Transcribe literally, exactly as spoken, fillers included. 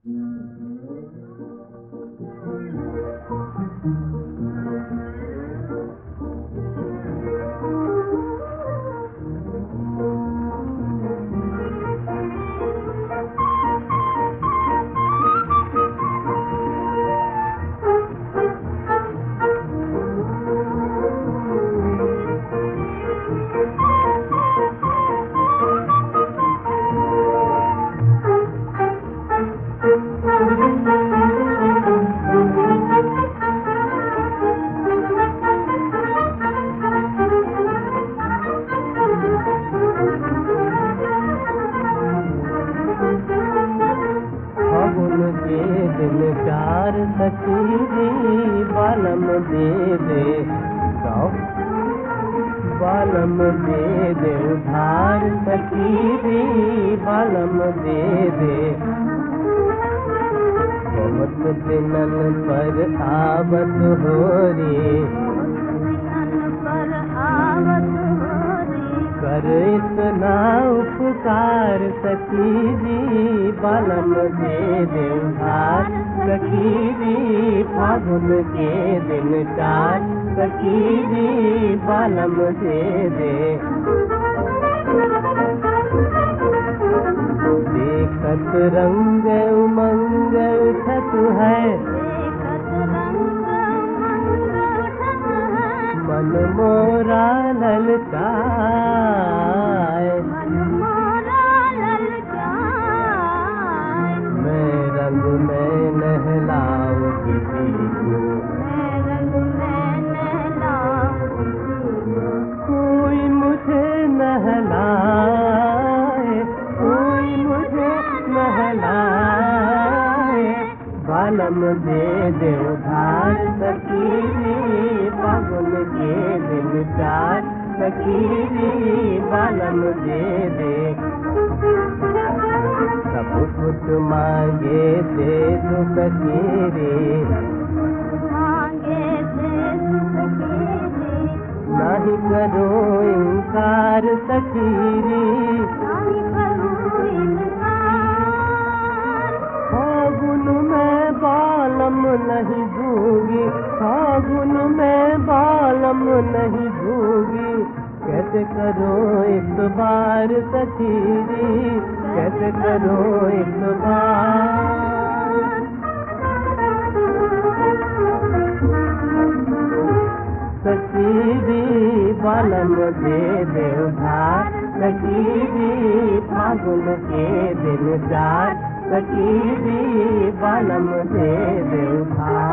चार सखीरी बालम दे दे गाओ बालम दे दे उधार सखीरी बालम दे दे बहुत दिनन पर आवत हो रे कर इतना उपकार सखीरी बालम दे दे उधार सखीरी फागुन के दिन चार सखीरी बालम दे दे देखत रंग उमंग उठत है मन मोरा ललचाए मैं रंग में नहलाऊं किसी को कोई मुझे नहलाए कोई मुझे नहलाए बालम दे दे उधार सखीरी फागुन के दिन चार सखीरी बालम दे दे सब कुछ मांगे दे दो सखीरी नहीं करो इनकार सखीरी फागुन में बालम नहीं दूंगी फागुन में बालम नहीं दूंगी कैसे करो इस बार सखीरी कैसे करो इस बार सखीरी बालम दे दे उधार सखीरी फागुन के दिन चार सखीरी बालम दे दे उधार